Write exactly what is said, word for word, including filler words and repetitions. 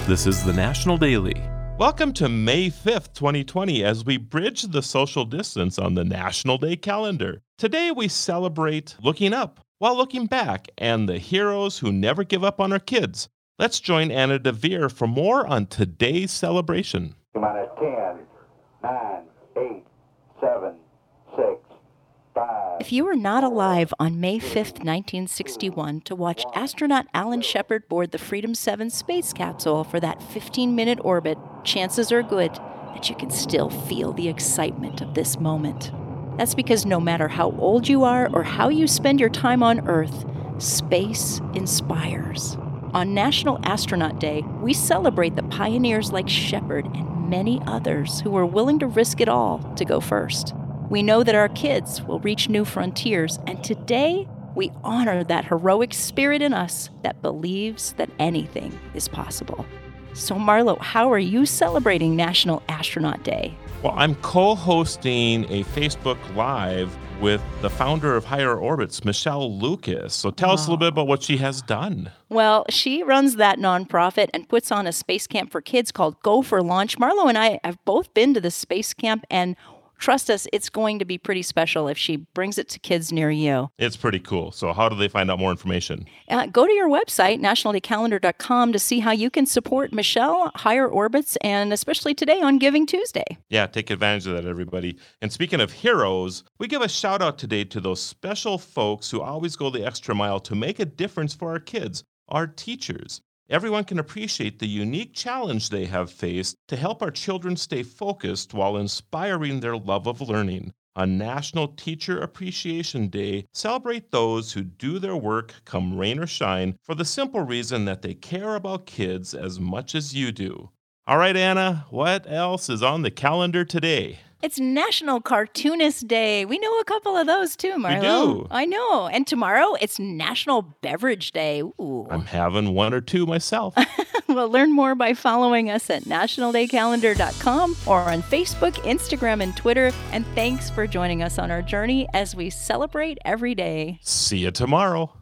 This is the National Daily. Welcome to May fifth, twenty twenty, as we bridge the social distance on the National Day calendar. Today we celebrate looking up while looking back and the heroes who never give up on our kids. Let's join Anna DeVere for more on today's celebration. Come on, at ten, nine, eight, seven, six, five. If you were not alive on May fifth, nineteen sixty-one, to watch astronaut Alan Shepard board the Freedom seven space capsule for that fifteen-minute orbit, chances are good that you can still feel the excitement of this moment. That's because no matter how old you are or how you spend your time on Earth, space inspires. On National Astronaut Day, we celebrate the pioneers like Shepard and many others who were willing to risk it all to go first. We know that our kids will reach new frontiers, and today we honor that heroic spirit in us that believes that anything is possible. So Marlo, how are you celebrating National Astronaut Day? Well, I'm co-hosting a Facebook Live with the founder of Higher Orbits, Michelle Lucas. So tell wow. us a little bit about what she has done. Well, she runs that nonprofit and puts on a space camp for kids called Go for Launch. Marlo and I have both been to the space camp, and trust us, it's going to be pretty special if she brings it to kids near you. It's pretty cool. So how do they find out more information? Uh, go to your website, national day calendar dot com, to see how you can support Michelle, Higher Orbits, and especially today on Giving Tuesday. Yeah, take advantage of that, everybody. And speaking of heroes, we give a shout out today to those special folks who always go the extra mile to make a difference for our kids, our teachers. Everyone can appreciate the unique challenge they have faced to help our children stay focused while inspiring their love of learning. On National Teacher Appreciation Day, celebrate those who do their work come rain or shine for the simple reason that they care about kids as much as you do. All right, Anna, what else is on the calendar today? It's National Cartoonist Day. We know a couple of those too, Marlo. We do. I know. And tomorrow, it's National Beverage Day. Ooh. I'm having one or two myself. Well, learn more by following us at national day calendar dot com or on Facebook, Instagram, and Twitter. And thanks for joining us on our journey as we celebrate every day. See you tomorrow.